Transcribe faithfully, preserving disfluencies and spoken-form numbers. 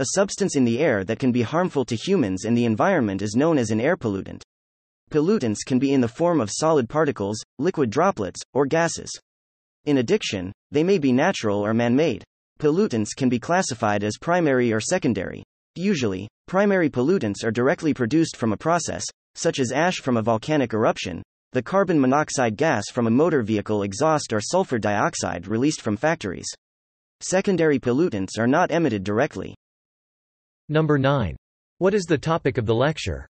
A substance in the air that can be harmful to humans and the environment is known as an air pollutant. Pollutants can be in the form of solid particles, liquid droplets, or gases. In addition, they may be natural or man-made. Pollutants can be classified as primary or secondary. Usually, primary pollutants are directly produced from a process, such as ash from a volcanic eruption, the carbon monoxide gas from a motor vehicle exhaust, or sulfur dioxide released from factories. Secondary pollutants are not emitted directly. Number nine. What is the topic of the lecture?